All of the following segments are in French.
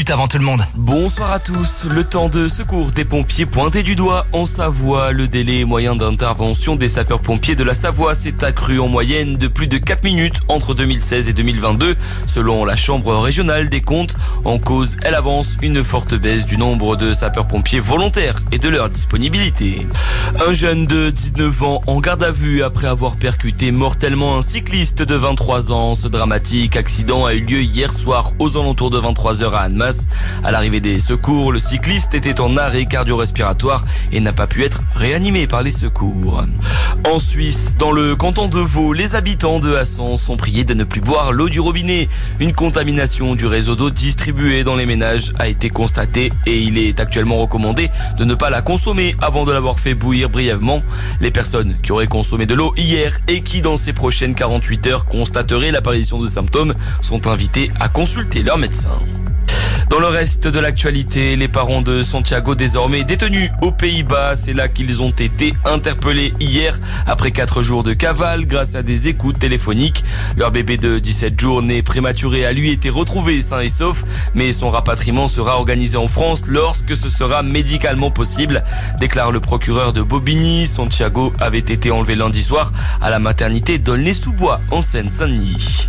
Avant tout le monde. Bonsoir à tous. Le temps de secours des pompiers pointé du doigt en Savoie. Le délai moyen d'intervention des sapeurs-pompiers de la Savoie s'est accru en moyenne de plus de 4 minutes entre 2016 et 2022. Selon la Chambre régionale des comptes, en cause, elle avance une forte baisse du nombre de sapeurs-pompiers volontaires et de leur disponibilité. Un jeune de 19 ans en garde à vue après avoir percuté mortellement un cycliste de 23 ans. Ce dramatique accident a eu lieu hier soir aux alentours de 23h à Annemasse. À l'arrivée des secours, le cycliste était en arrêt cardio-respiratoire et n'a pas pu être réanimé par les secours. En Suisse, dans le canton de Vaud, les habitants de Hassan sont priés de ne plus boire l'eau du robinet. Une contamination du réseau d'eau distribué dans les ménages a été constatée et il est actuellement recommandé de ne pas la consommer avant de l'avoir fait bouillir brièvement. Les personnes qui auraient consommé de l'eau hier et qui dans ces prochaines 48 heures constateraient l'apparition de symptômes sont invitées à consulter leur médecin. Dans le reste de l'actualité, les parents de Santiago désormais détenus aux Pays-Bas, c'est là qu'ils ont été interpellés hier après 4 jours de cavale grâce à des écoutes téléphoniques. Leur bébé de 17 jours né prématuré a lui été retrouvé sain et sauf, mais son rapatriement sera organisé en France lorsque ce sera médicalement possible, déclare le procureur de Bobigny. Santiago avait été enlevé lundi soir à la maternité d'Aulnay-sous-Bois en Seine-Saint-Denis.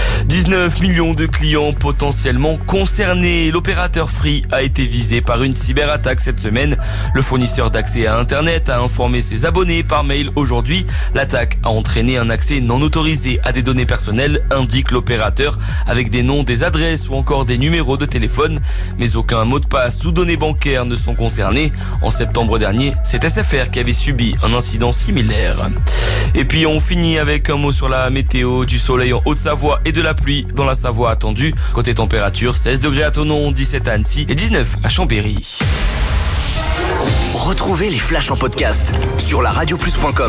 19 millions de clients potentiellement concernés. L'opérateur Free a été visé par une cyberattaque cette semaine. Le fournisseur d'accès à Internet a informé ses abonnés par mail aujourd'hui. L'attaque a entraîné un accès non autorisé à des données personnelles, indique l'opérateur, avec des noms, des adresses ou encore des numéros de téléphone. Mais aucun mot de passe ou données bancaires ne sont concernés. En septembre dernier, c'est SFR qui avait subi un incident similaire. Et puis on finit avec un mot sur la météo, du soleil en Haute-Savoie et de la pluie dans la Savoie attendue. Côté température, 16 degrés à Thonon, 17 à Annecy et 19 à Chambéry. Retrouvez les flashs en podcast sur laradio+.com.